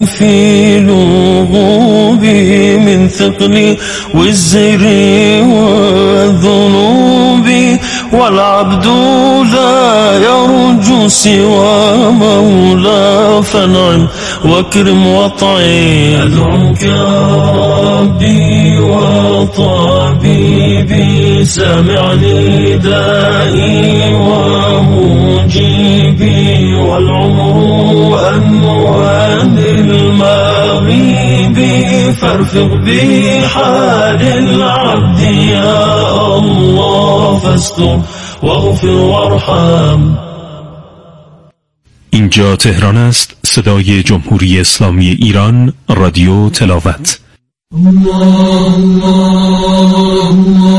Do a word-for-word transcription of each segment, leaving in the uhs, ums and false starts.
في لغوبي من ثقل والزر والذنوب، والعبد لا يرجو سوى مولاه فانعم واكرم واطعم. أدعوك ربي وطبيبي سامعني دائي ومجيبي، والعمر أنوان المغيب، فارفق بحال العبد يا الله فاستر واغفر وارحم. اینجا تهران است، صدای جمهوری اسلامی ایران، رادیو تلاوت. الله الله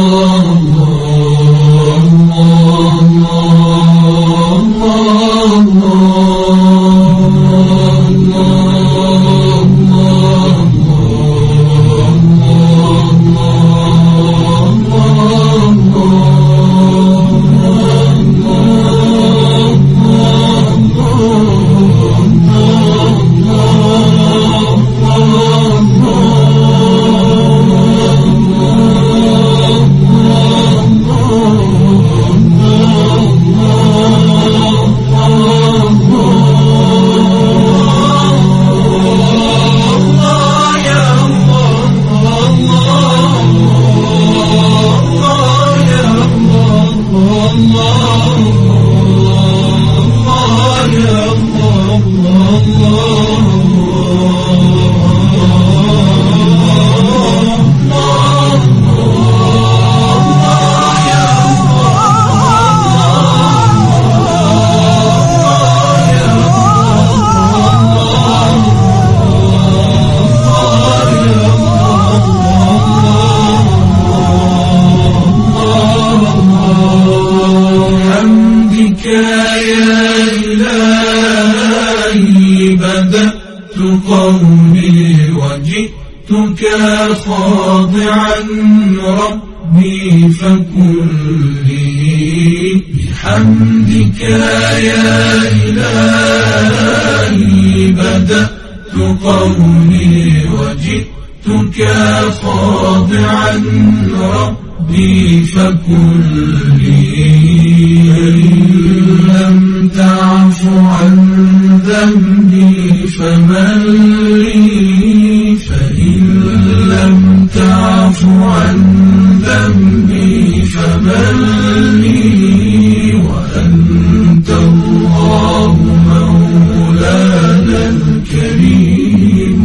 قولي وجئتك خاضعا ربي فكلي بحمدك يا إلهي بدأت قولي وجئتك خاضعا ربي فكلي لم تعف عن ذنبي فمن لي فإن لم تعف عن ذنبي فمن لي وأنت الله مولانا الكريم.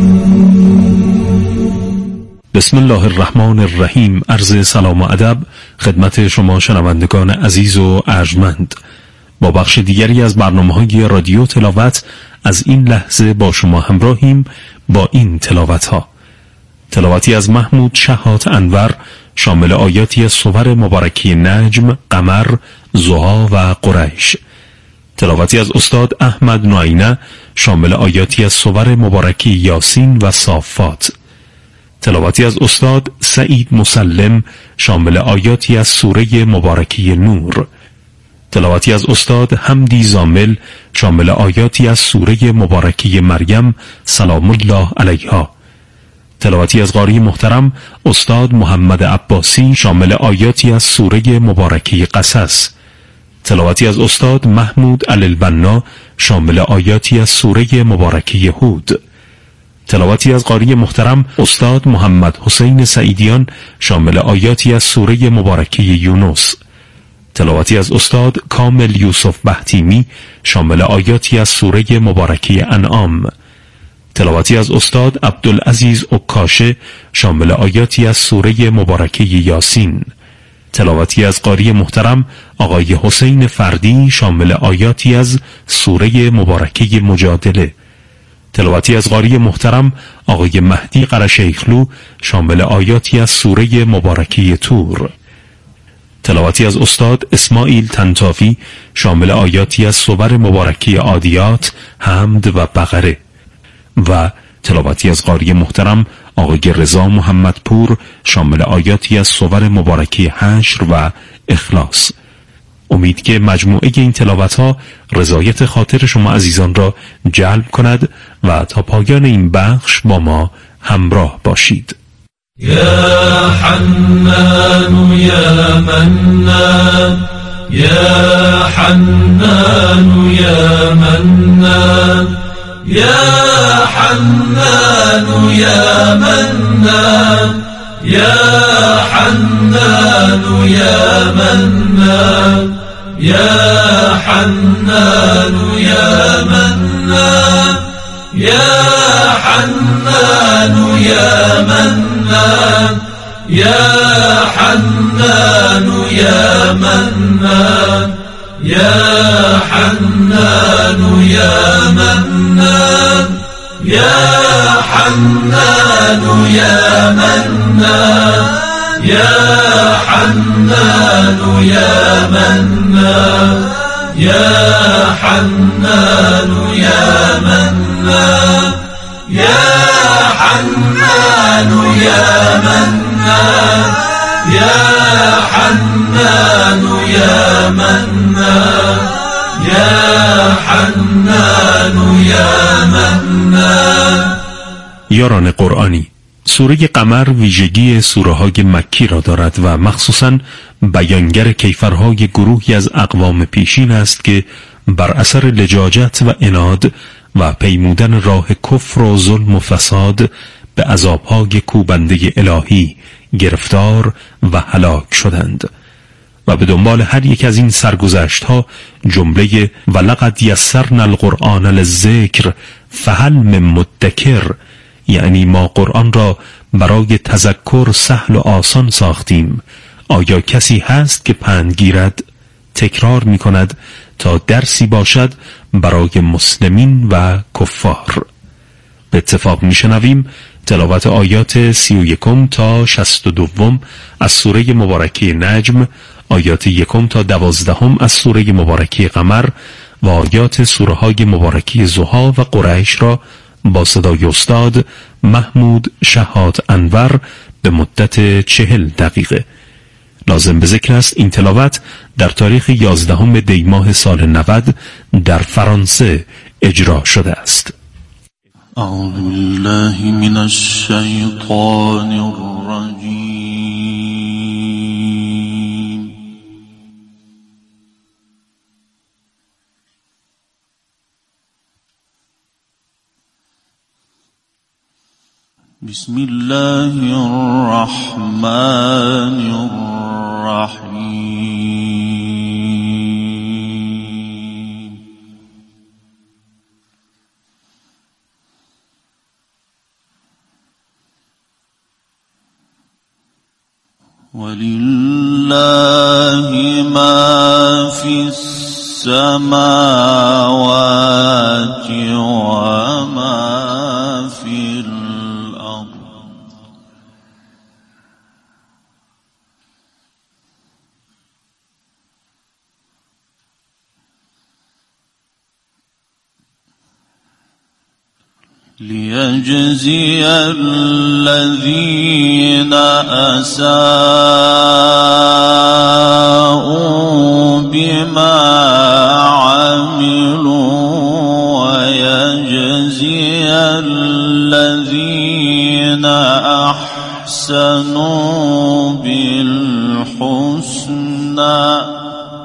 بسم الله الرحمن الرحیم. عرض سلام و ادب خدمت شما شنوندگان عزیز و ارجمند. با بخش دیگری از برنامه‌های رادیو تلاوت از این لحظه با شما همراهیم با این تلاوت ها. تلاوتی از محمود شهات انور شامل آیاتی از سور مبارکی نجم، قمر، ضحی و قریش. تلاوتی از استاد احمد نوینه شامل آیاتی از سور مبارکی یاسین و صافات. تلاوتی از استاد سعید مسلم شامل آیاتی از سوره مبارکی نور. تلاوتی از استاد حمدی زامل شامل آیاتی از سوره مبارکی مریم سلام الله علیها. تلاوتی از قاری محترم استاد محمد عباسی شامل آیاتی از سوره مبارکی قصص. تلاوتی از استاد محمود علالبنا شامل آیاتی از سوره مبارکی هود. تلاوتی از قاری محترم استاد محمد حسین سعیدیان شامل آیاتی از سوره مبارکی یونس. تلاوتی از استاد کامل یوسف بهتیمی شامل آیاتی از سوره مبارکی انعام. تلاوتی از استاد عبدالعزیز عکاشه شامل آیاتی از سوره مبارکی یاسین. تلاوتی از قاری محترم آقای حسین فردی شامل آیاتی از سوره مبارکی مجادله. تلاوتی از قاری محترم آقای مهدی قرشیخلو شامل آیاتی از سوره مبارکی تور. تلاوتی از استاد اسماعیل طنطاوی شامل آیاتی از سور مبارکی عادیات، حمد و بقره. و تلاوتی از قاری محترم آقای رضا محمدپور شامل آیاتی از سور مبارکی حشر و اخلاص. امید که مجموعه این تلاوت‌ها رضایت خاطر شما عزیزان را جلب کند و تا پایان این بخش با ما همراه باشید. یا حنان یا منان، یا حنان یا منان، یا حنان یا منان، یا حنان یا منان، یا حنان یا منان، یا حنان یا منان، یا حنان یا منان، یا حنان یا منان، یا حنان یا منان، یا حنان یا منان، یا حنان یا منان، یا حنان یا منان، یا حنان یا منان، یا حنان یا منان. یاران قرآنی، سوره قمر ویژگی سوره های مکی را دارد و مخصوصاً بیانگر کیفرهای گروهی از اقوام پیشین است که بر اثر لجاجت و عناد و پیمودن راه کفر و ظلم و فساد به عذابهای کوبنده الهی گرفتار و هلاک شدند و به دنبال هر یک از این سرگذشت‌ها جمله ولقد یسرنا القرآن للذکر فهل من مدکر، یعنی ما قرآن را برای تذکر سهل و آسان ساختیم، آیا کسی هست که پند گیرد؟ تکرار می کند تا درسی باشد برای مسلمین و کفار. به اتفاق می شنویم تلاوت آیات سی و یکم تا شست و دوم از سوره مبارکه نجم، آیات یکم تا دوازدهم از سوره مبارکه قمر و آیات سوره های مبارکه ضحی و قریش را با صدای استاد محمود شهاد انور به مدت چهل دقیقه. لازم به ذکر است این تلاوت در تاریخ یازدهم دی ماه سال نود در فرانسه اجرا شده است. اعوذ بالله من الشیطان الرجیم. بسم الله الرحمن الرحیم. ولله ما في السماوات وما في الأرض ليجزي الذين أساءوا بما عملوا ويجزي الذين أحسنوا بالحسنى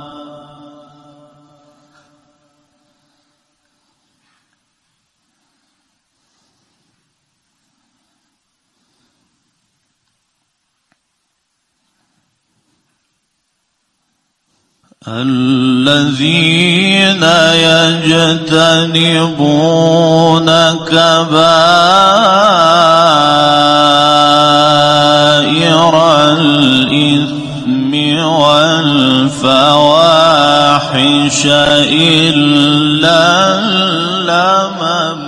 الذين يجتنبون كبائر الإثم والفواحش إلا اللمم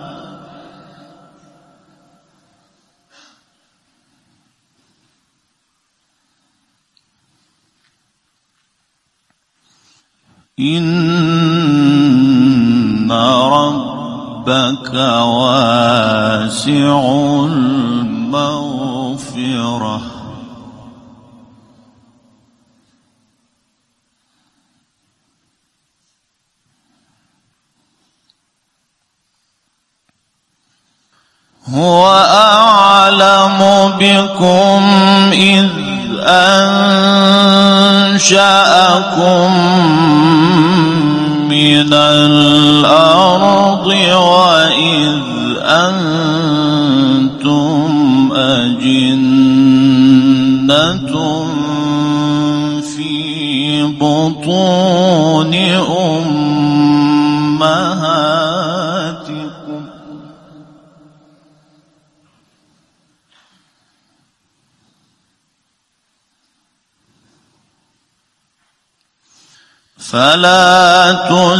إن ربك واسع المغفرة هو أعلم بكم إذ أنشأكم من الأرض وإذ أنتم أجنة في بطون أمهاتكم فلا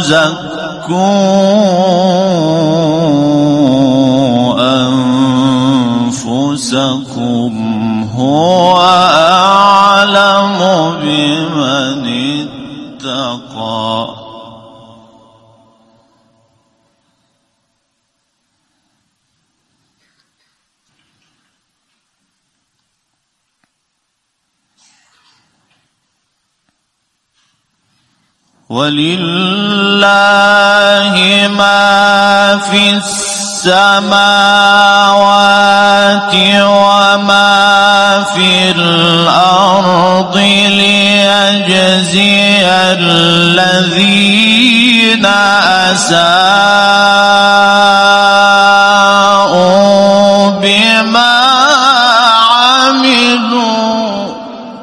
تزكوا أنفسكم هو أعلم بمن اتقى ولله ما في السماوات وما في الأرض ليجزي الذين أساءوا بما عملوا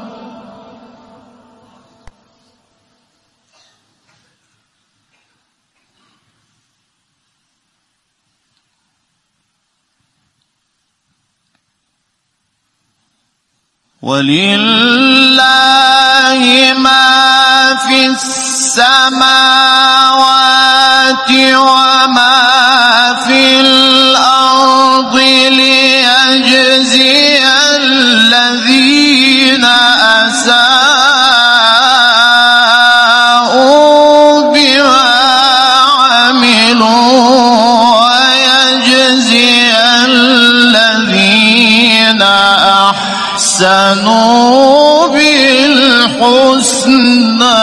ولله ما في السماوات وما في الأرض ليجزي الذين أساءوا بما عملوا ويجزي الذين أحسنوا بالحسنى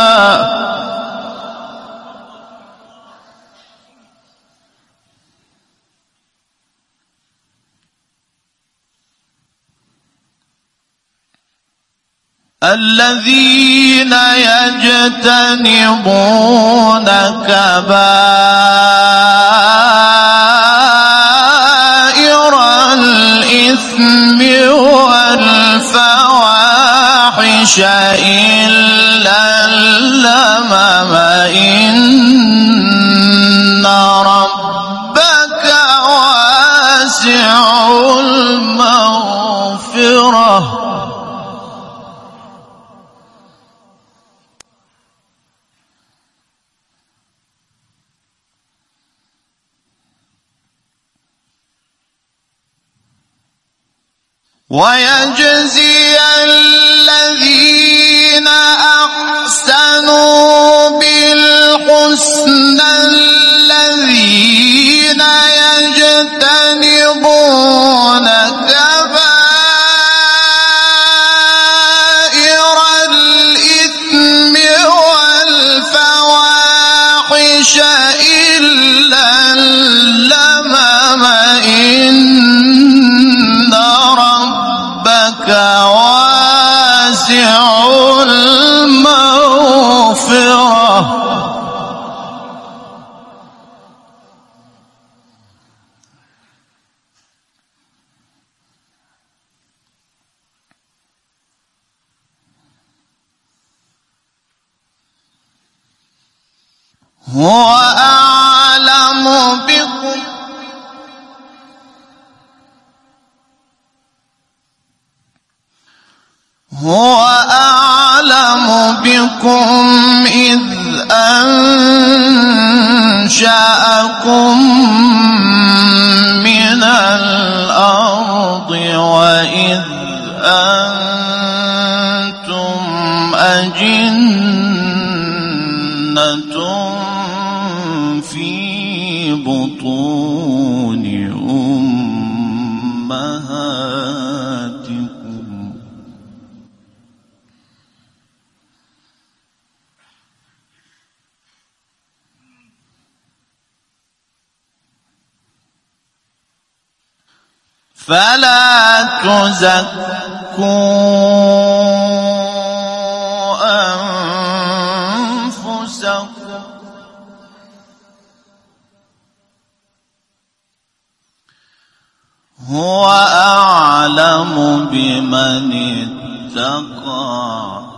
الذين يجتنبون كبائر الإثم والفواحش إلا اللمم إن ربك واسع المغفرة ويجزي الذين أحسنوا بالحسنى الذين يجتنبون كبائر الإثم والفواحش إلا اللمم إن ربك واسع المغفرة هو أعلم بكم هو أعلم بكم إذ أنشأكم من الأرض وإذ أنتم أجنة في بطون أمهاتكم فلا تزكوا أنفسكم هو أعلم بمن اتقى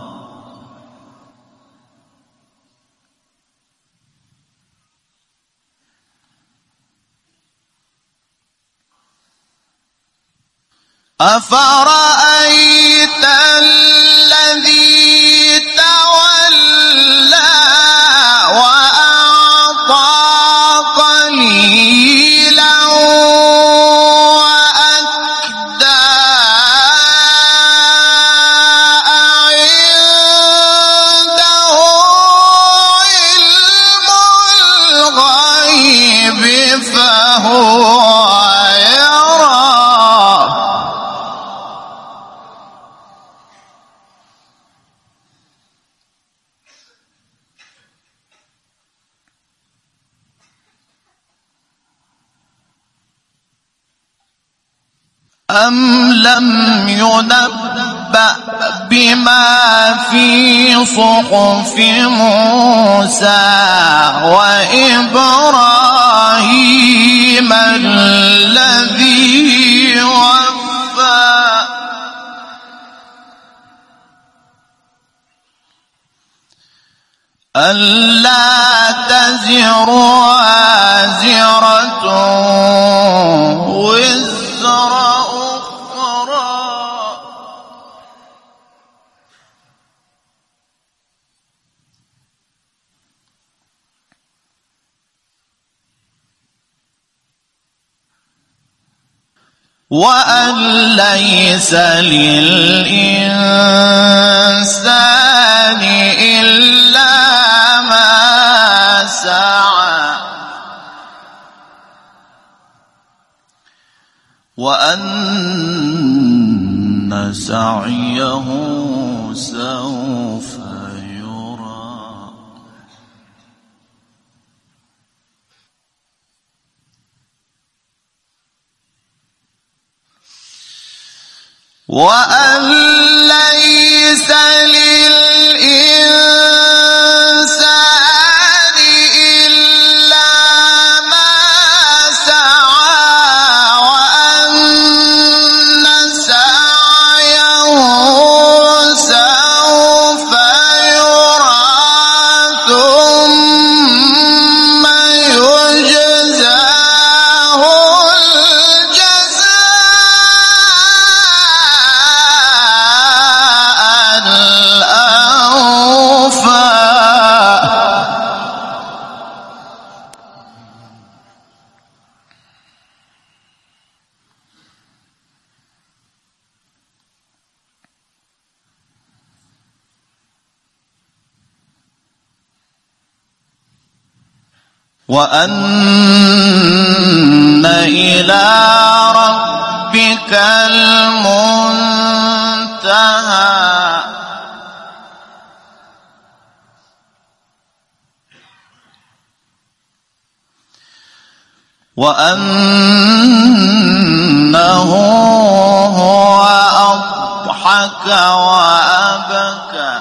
أفرأيت الذي تولى وأعطى قليلا وأكدى أعنده علم الغيب فهو أم لم ينبأ بما في صحف موسى وإبراهيم الذي وفى ألا تزر وازرة وزر أخرى وأن ليس للإنسان إلا ما سعى وأن سعيه سوف يرى وأن ليس للإنسان إلا ما سعى وأن سعيه سوف يرى ثم يجزاه وأن إلى ربك المنتهى وأنه هو أضحك وأبكى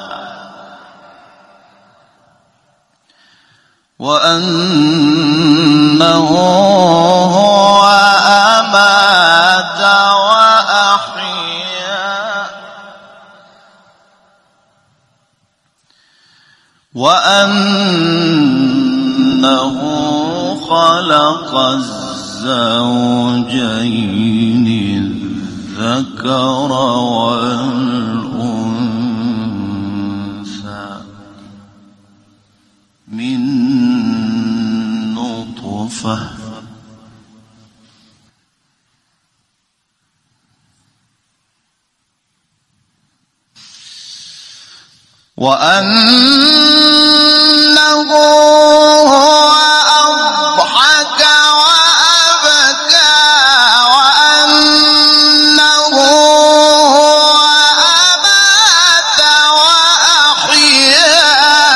وأنه هو أمات وأحيا وأنه خلق الزوجين الذكر والأنثى من نطفة وأنه هو أضحك وأبكى وأنه هو أمات وأحيا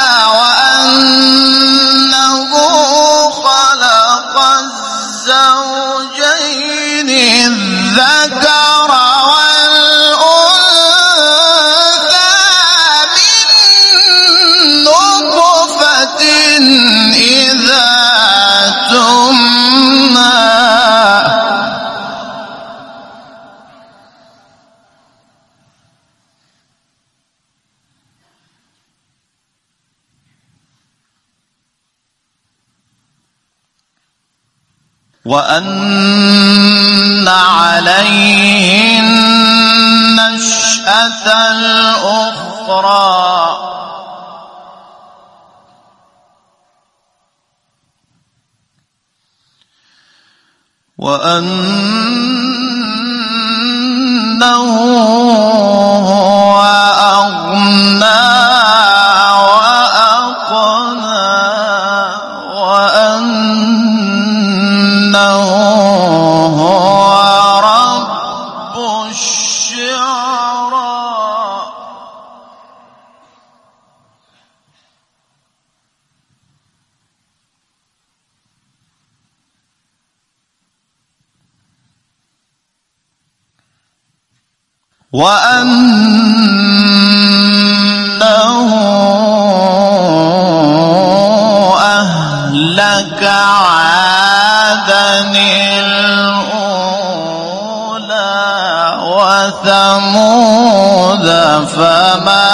وأنه خلق الزوجين الذكر والأنثى من نطفة إذا تمنى وأن عليه النشأة الأخرى وأنه هو أغنى وأقنى وأنه هو رب الشعرى وأنه أهلك عادا الأولى وثمود فما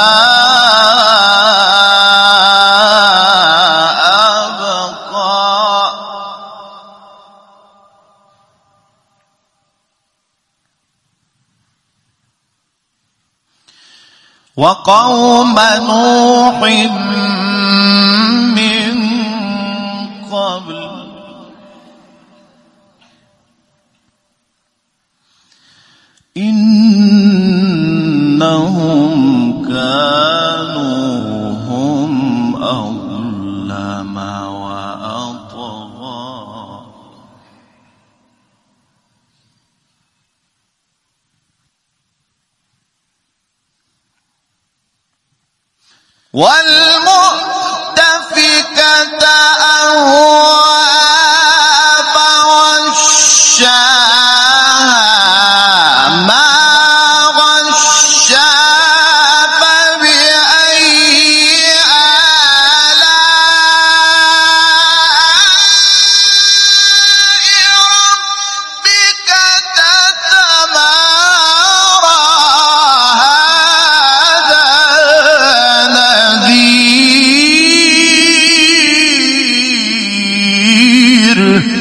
أبقى وقوم نوح من قبل إنهم كانوا هم أظلم وأطغى والمؤتفكة أهواء فغشاها ما غشاها فبأي آلاء ربك تتمارى هذا نذير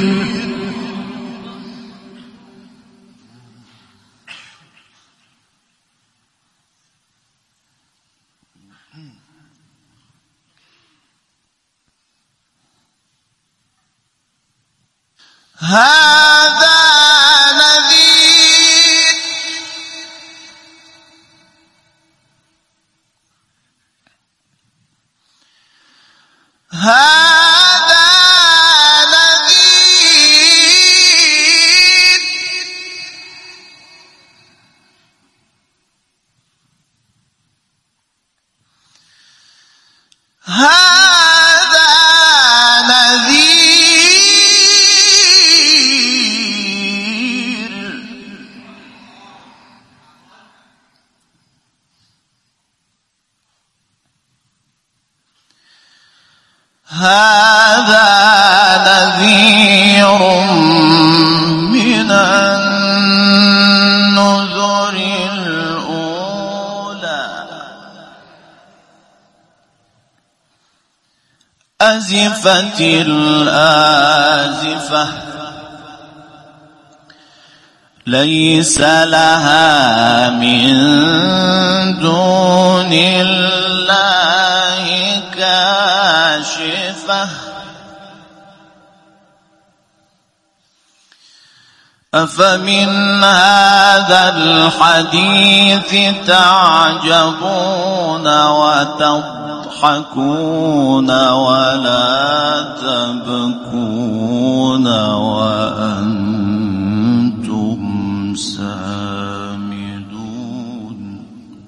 هذا نذير هذا نذير هذا نذير هذا نذير من النذر الأولى أزفت الآزفة ليس لها من دون الله كاشفة أفمن هذا الحديث تعجبون وتضحكون ولا تبكون وأنتم سامدون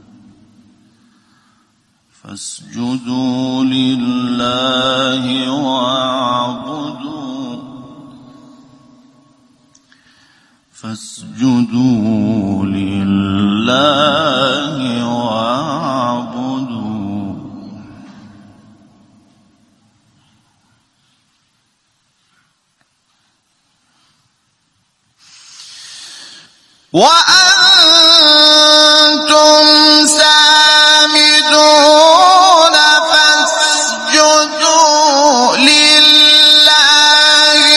فاسجدوا لله واعبدوا فاسجدوا لله واعبدوا وأنتم سامدون فاسجدوا لله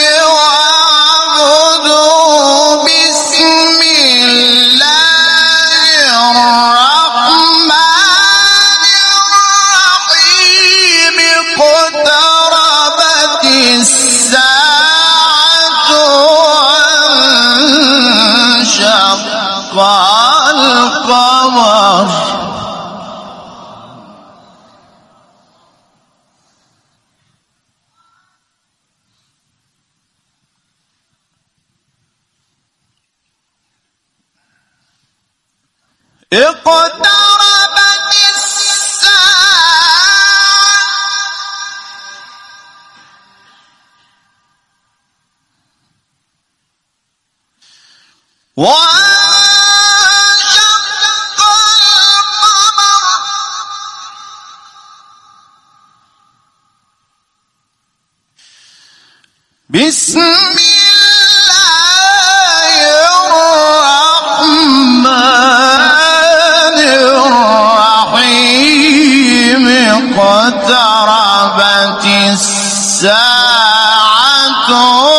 واعبدوا بسم الله الرحمن الرحيم اقتربت الساعة وانشق القمر اقتربت الساعة وانشق القمر بسم الله الرحمن الرحيم اقتربت الساعة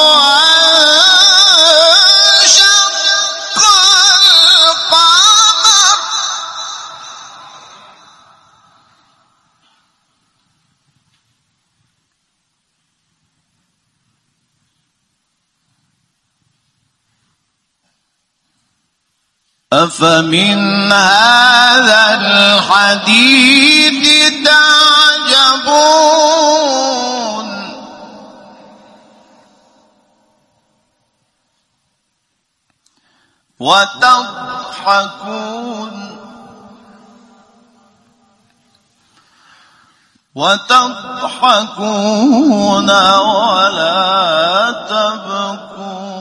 وانشق القمر أفمن هذا الحديث تعجبون وتضحكون وتضحكون ولا تبكون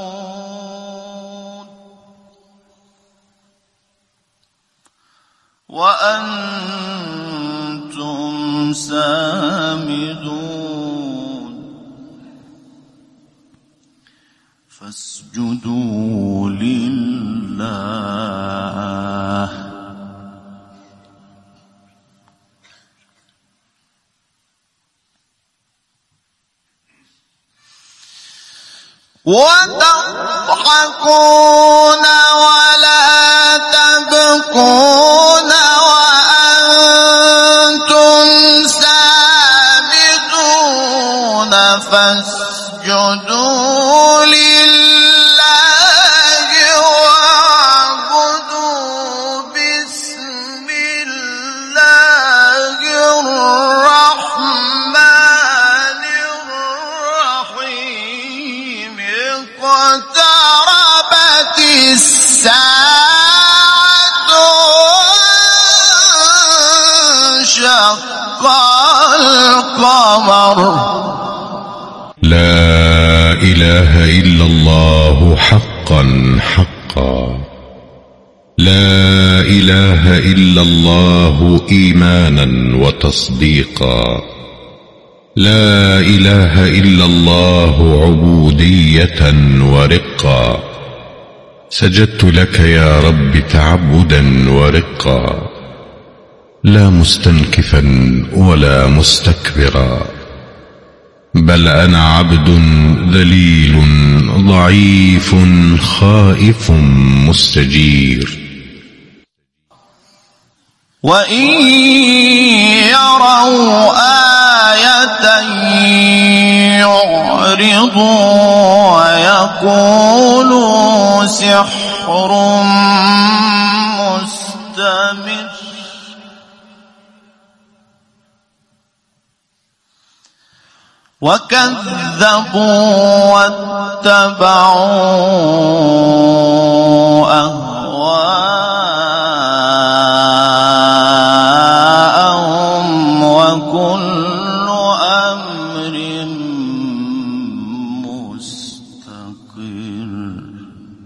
وأنتم سامدون فاسجدوا لله وتضحكون ولا تبكون وأنتم سامدون فاسجدوا لله واعبدوا بسم الله الرحمن الرحيم اقتربت الساعة وانشق القمر لا إله إلا الله حقا حقا لا إله إلا الله إيمانا وتصديقا لا إله إلا الله عبودية ورقا سجدت لك يا رب تعبدا ورقا لا مستنكفا ولا مستكبرا بل أنا عبد ذليل ضعيف خائف مستجير وإن يروا آية يعرضوا ويقولوا سحر مستمر وكذبوا واتبعوا